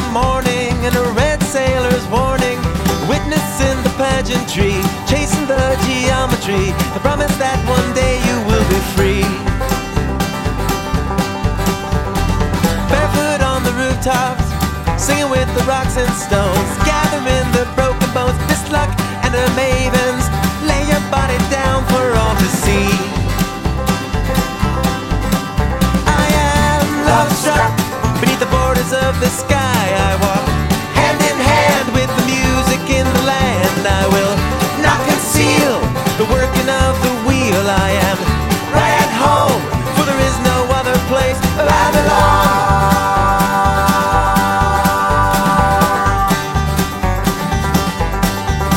morning and a red sailor's warning, witnessing the pageantry, chasing the geometry, the promise that one day you will be free. Barefoot on the rooftops, singing with the rocks and stones.